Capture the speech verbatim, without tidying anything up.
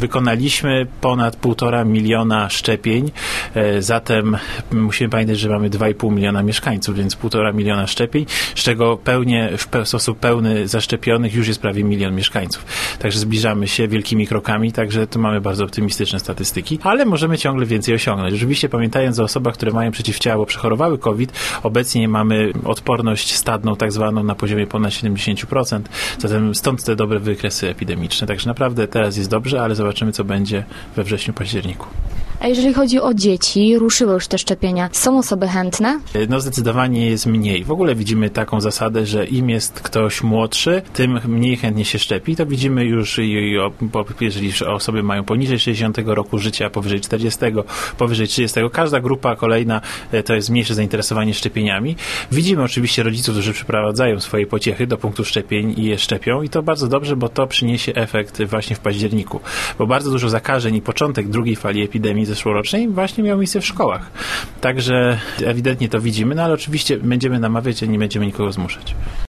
Wykonaliśmy ponad półtora miliona szczepień, zatem musimy pamiętać, że mamy dwa i pół miliona mieszkańców, więc półtora miliona szczepień, z czego pełnie, w sposób pełny zaszczepionych już jest prawie milion mieszkańców. Także zbliżamy się wielkimi krokami, także tu mamy bardzo optymistyczne statystyki, ale możemy ciągle więcej osiągnąć. Oczywiście pamiętając o osobach, które mają przeciwciała, przechorowały COVID, obecnie mamy odporność stadną tak zwaną na poziomie ponad siedemdziesiąt procent, zatem stąd te dobre wykresy epidemiczne. Także naprawdę teraz jest dobrze, ale zobaczymy, co będzie we wrześniu, październiku. A jeżeli chodzi o dzieci, ruszyły już te szczepienia. Są osoby chętne? No zdecydowanie jest mniej. W ogóle widzimy taką zasadę, że im jest ktoś młodszy, tym mniej chętnie się szczepi. To widzimy już, jeżeli osoby mają poniżej sześćdziesiątego roku życia, powyżej czterdziestego, powyżej trzydziestego. Każda grupa kolejna to jest mniejsze zainteresowanie szczepieniami. Widzimy oczywiście rodziców, którzy przyprowadzają swoje pociechy do punktów szczepień i je szczepią i to bardzo dobrze, bo to przyniesie efekt właśnie w październiku. Bo bardzo dużo zakażeń i początek drugiej fali epidemii zeszłorocznej właśnie miał miejsce w szkołach. Także ewidentnie to widzimy, no ale oczywiście będziemy namawiać, a nie będziemy nikogo zmuszać.